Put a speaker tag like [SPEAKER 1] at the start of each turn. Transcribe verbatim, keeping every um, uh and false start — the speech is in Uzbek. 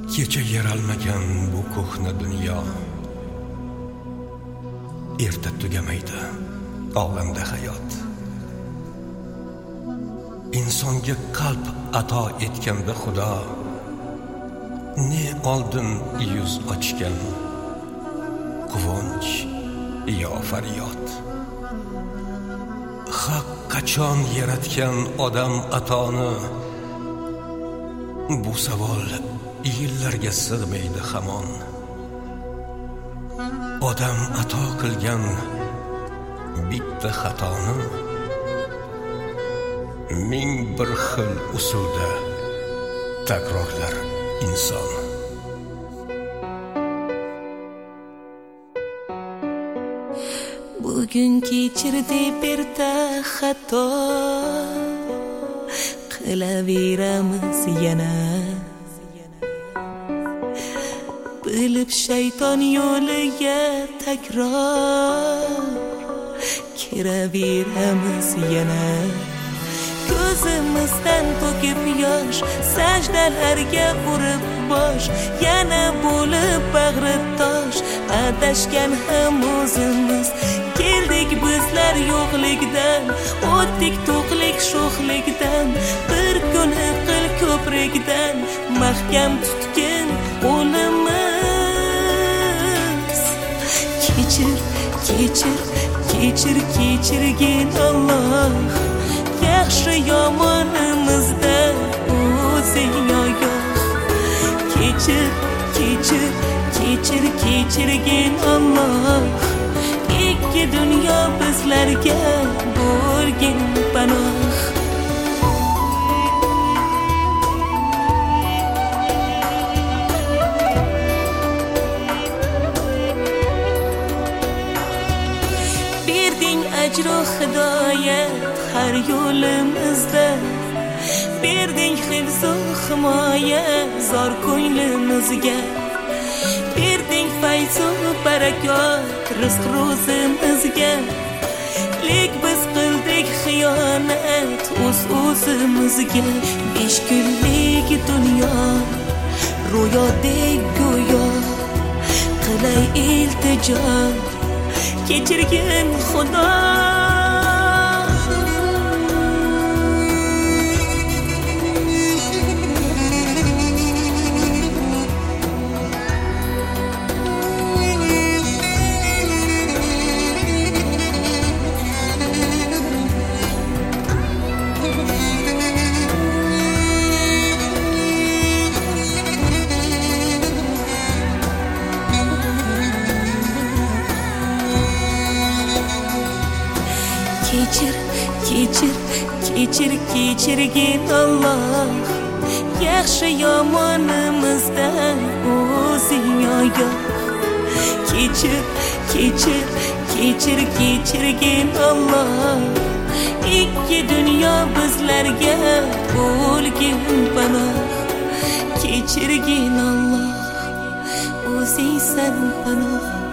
[SPEAKER 1] Kecha yaralmagan bu ko'hna dunyo, erta tugamaydi olamda hayot. Insonga qalb ato etganda Xudo, ne oldin yuz ochgan, quvonch yo faryod. Haq qachon yaratgan odam atoni, bu savol yillarga sig'maydi hamon. Odam ato qilgan bitta xatoni ming bir xil usulda takrorlar inson.
[SPEAKER 2] Bugun kechirdi berta xato, qilaveramiz yana. Bilib shayton yo'liga takror kiraveramiz yana. Ko'zimizdan to'kib yosh, sajdalarga urib bosh, yana bo'lib bag'ri tosh. Adashgan ham o'zimiz, keldik bizlar yo'qlikdan, o'tdik to'qlik sho'xlikdan. Bir kun qil ko'prikdan, mahkam tutgin qo'limiz. Kechir, kechir, kechir, kechirgin Alloh, yaxshi yomonimizda o'zing ogoh. Kechir, kechir, kechir, kechirgin Alloh, ikki dunyo bizlarga bo'lgin panoh. Berding ajru hidoyat har yo'limizda, berding hifz-u himoya zor ko'nglimizga, berding fayz-u barakot rizq ro'zimizga. Lek biz qildik xiyonat o'z o'zimizga. Besh kunlik dunyo ro'yodek go'yo, qilay iltijo, kechirgin Xudo. Kechir, kechir, kechir, kechirgin Alloh, yaxshi yomonimizdan o'zing ogoh. Kechir, kechir, kechir, kechirgin Alloh, ikki dunyo bizlarga bo'lgin panoh. Kechirgin Alloh, o'zingsan panoh.